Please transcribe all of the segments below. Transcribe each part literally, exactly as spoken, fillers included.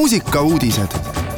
muusikauudised.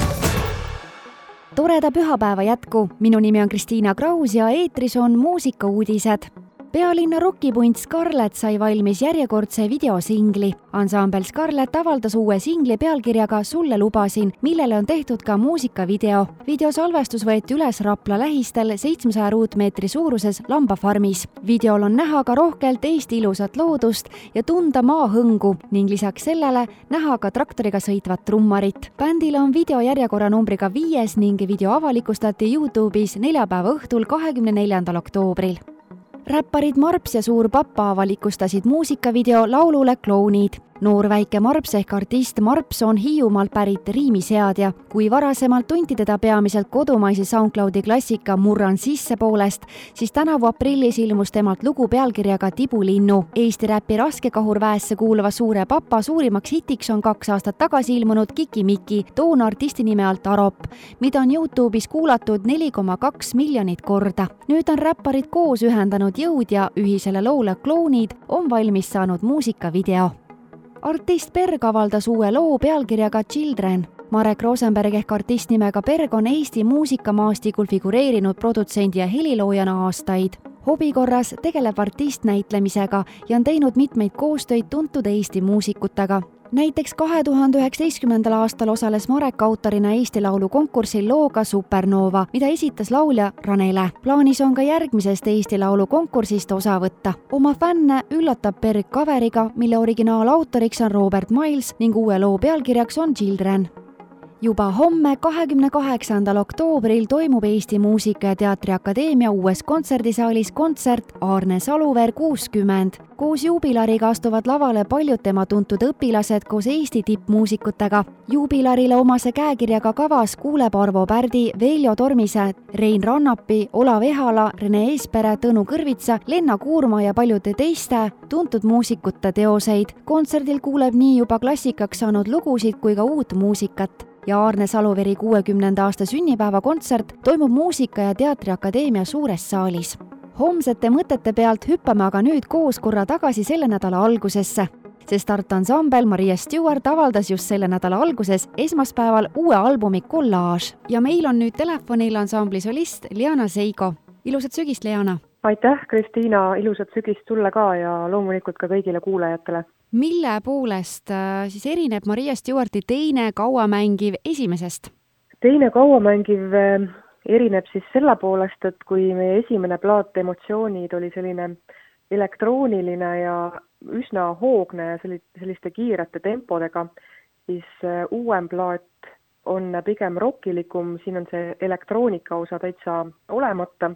Toreda pühapäeva jätku. Minu nimi on Kristiina Kraus ja eetris on muusikauudised. Pealinna rokipunt Scarlett sai valmis järjekordse videosingli. Ansambel Scarlett avaldas uue singli pealkirjaga Sulle lubasin, millele on tehtud ka muusikavideo. Videosalvestus võeti üles Rapla lähistel seitsmesaja ruutmeetri suuruses lambafarmis. Videol on näha ka rohkelt Eesti ilusat loodust ja tunda maahõngu ning lisaks sellele näha ka traktoriga sõitvat trummarit. Bändile on video järjekorra numbriga viies ning video avalikustati YouTube'is neljapäeva õhtul kahekümne neljandal oktoobril. Räpparid Marps ja Suur Papa avalikustasid muusikavideo laulule Klounid. Noor väike Marps ehk artist Marps on Hiiumaalt pärit riimiseadja. Kui varasemalt tunti teda peamiselt kodumaise SoundCloudi klassika Murran sisse poolest, siis tänavu aprillis ilmus temalt lugu pealkirjaga Tibulinnu. Eesti räpi raskekahurväesse kuuluva Suure Papa suurimaks hitiks on kaks aastat tagasi ilmunud Kiki-Miki, toona artisti nime alt Arop, mida on YouTube'is kuulatud neli koma kaks miljonit korda. Nüüd on räpparid koos ühendanud jõud ja ühisele loole Klounid on valmis saanud muusikavideo. Artist Berg avaldas uue loo pealkirjaga Children. Marek Rosenberg ehk artist nimega Berg on Eesti muusikamaastikul figureerinud produtsendi ja heliloojana aastaid. Hobikorras tegeleb artist näitlemisega ja on teinud mitmeid koostöid tuntud Eesti muusikutega. Näiteks kahe tuhande üheksateistkümnendal aastal osales Marek autorina Eesti Laulu konkursil looga Supernova, mida esitas laulja Ranele. Plaanis on ka järgmisest Eesti Laulu konkursist osa võtta. Oma fänne üllatab Berg kaveriga, mille originaalautoriks on Robert Miles ning uue loo pealkirjaks on Children. Juba homme kahekümne kaheksandal oktoobril toimub Eesti Muusika- ja Teatriakadeemia uues kontserdisaalis kontsert Aarne Saluveer kuuskümmend. Koos juubilariga astuvad lavale paljud tema tuntud õpilased koos Eesti tippmuusikutega. Juubilarile omase käekirjaga kavas kuuleb Arvo Pärdi, Veljo Tormise, Rein Rannapi, Olav Ehala, Rene Eespere, Tõnu Kõrvitsa, Lenna Kuurma ja paljude teiste tuntud muusikute teoseid. Kontserdil kuuleb nii juba klassikaks saanud lugusid kui ka uut muusikat. Ja Aarne Saluveeri kuuekümnenda aasta sünnipäeva kontsert toimub Muusika- ja Teatriakadeemia suures saalis. Homsete mõtete pealt hüppame aga nüüd koos korra tagasi selle nädala algusesse. See startansambel Maria Stewart avaldas just selle nädala alguses esmaspäeval uue albumi Collage. Ja meil on nüüd telefonil ansambli solist Liana Seigo. Ilusat sügist, Liana! Aitäh, Kristiina! Ilusat sügist sulle ka ja loomulikult ka kõigile kuulajatele. Mille poolest siis erineb Maria Stewarti teine kauamängiv esimesest? Teine kauamängiv erineb siis selle poolest, et kui meie esimene plaat Emotsioonid oli selline elektrooniline ja üsna hoogne ja selliste kiirete tempodega, siis uuem plaat on pigem rockilikum, siin on see elektroonika osa täitsa olemata.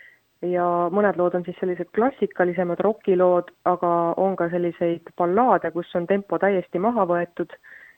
Ja mõned lood on siis sellised klassikalisemad rockilood, aga on ka selliseid ballaade, kus on tempo täiesti maha võetud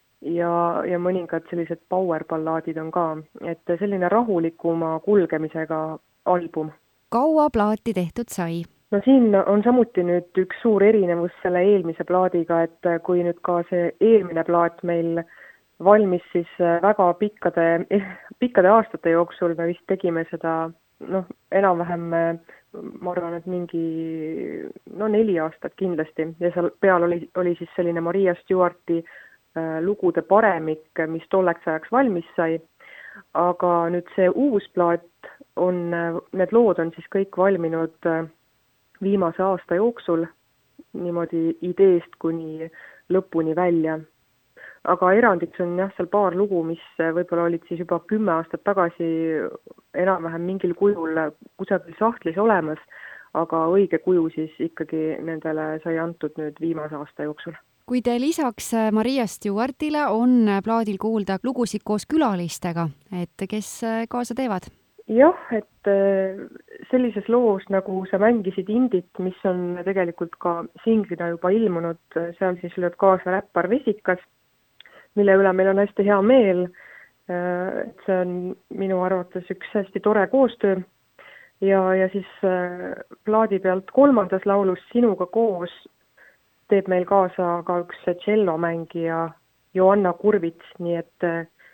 ja, ja mõningad sellised power ballaadid on ka, et selline rahulikuma kulgemisega album. Kaua plaati tehtud sai? No siin on samuti nüüd üks suur erinevus selle eelmise plaadiga, et kui nüüd ka see eelmine plaat meil valmis siis väga pikkade, pikkade aastate jooksul, me vist tegime seda noh, enam-vähem ma arvan, et mingi no neli aastat kindlasti ja seal peal oli, oli siis selline Maria Stewarti äh, lugude paremik, mis tolleks ajaks valmis sai, aga nüüd see uus plaat on, need lood on siis kõik valminud äh, viimase aasta jooksul niimoodi ideest kuni lõpuni välja. Aga erandiks on jah, seal paar lugu, mis võib-olla olid siis juba kümme aastat tagasi enam-vähem mingil kujul kusagil sahtlis olemas, aga õige kuju siis ikkagi nendele sai antud nüüd viimase aasta jooksul. Kui te lisaks Maria Stewartile on plaadil kuulda lugusid koos külalistega, et kes kaasa teevad? Jah, et sellises loos, nagu sa mängisid Indit, mis on tegelikult ka singlina juba ilmunud, seal siis lööb kaasa räppar Vesikas, mille üle meil on hästi hea meel, et see on minu arvates üks hästi tore koostöö ja, ja siis plaadi pealt kolmandas laulus Sinuga koos teeb meil kaasa ka üks tšellomängija Joanna Kurvits, nii et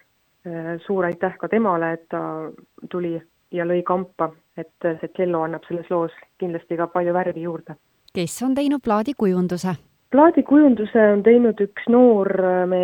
suur aitäh ka temale, et ta tuli ja lõi kampa, et see tšello annab selles loos kindlasti ka palju värvi juurde. Kes on teinud plaadi kujunduse? Plaadi kujunduse on teinud üks noor mees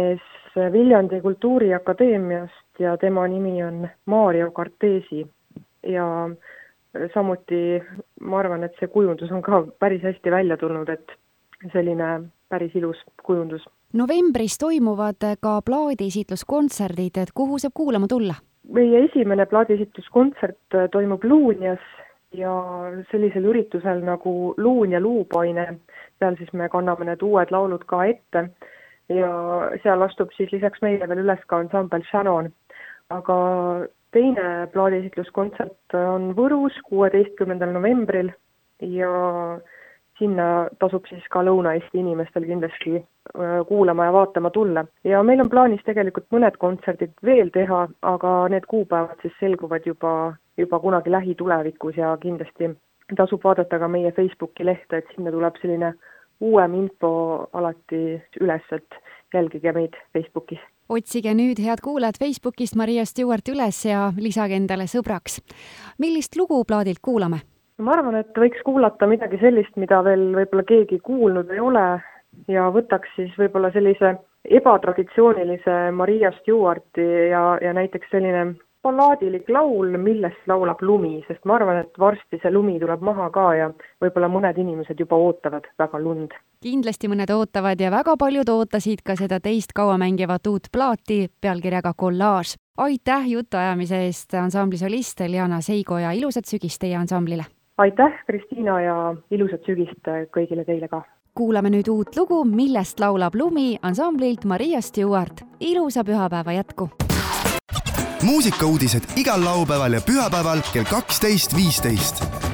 Viljandi Kultuuriakadeemiast ja tema nimi on Mario Cartesi ja samuti ma arvan, et see kujundus on ka päris hästi välja tulnud, et selline päris ilus kujundus. Novembris toimuvad ka plaadiesitluskontserdid, et kuhu saab kuulama tulla? Meie esimene plaadiesitluskontsert toimub Luunjas ja sellisel üritusel nagu Luun ja luupaine, seal siis me kanname need uued laulud ka ette ja seal astub siis lisaks meile veel üles ka ansambel Shannon. Aga teine plaadiesitluskontsert on Võrus kuueteistkümnendal novembril ja sinna tasub siis ka Lõuna-Eesti inimestel kindlasti kuulama ja vaatama tulla. Ja meil on plaanis tegelikult mõned kontserdid veel teha, aga need kuupäevad siis selguvad juba, juba kunagi lähitulevikus ja kindlasti tasub vaadata ka meie Facebooki lehte, et sinna tuleb selline uuem info alati üles, et jälgige meid Facebookis. Otsige nüüd, head kuulajad, Facebookist Maria Stewart üles ja lisage endale sõbraks. Millist lugu plaadilt kuulame? Ma arvan, et võiks kuulata midagi sellist, mida veel võib-olla keegi kuulnud ei ole ja võtaks siis võib-olla sellise ebatraditsioonilise Maria Stewarti ja, ja näiteks selline ballaadilik laul, millest laulab lumi, sest ma arvan, et varsti see lumi tuleb maha ka ja võib-olla mõned inimesed juba ootavad väga lund. Kindlasti mõned ootavad ja väga paljud ootasid ka seda teist kauamängivat uut plaati pealkirjaga Collage. Aitäh jutuajamise eest ansambli solist Liana Seigo ja ilusat sügist teie ansamblile! Aitäh, Kristiina, ja ilusat sügist kõigile teile ka! Kuulame nüüd uut lugu, millest laulab lumi ansamblilt Maria Stewart. Ilusa pühapäeva jätku! Muusikauudised igal laupäeval ja pühapäeval kell kaksteist viisteist.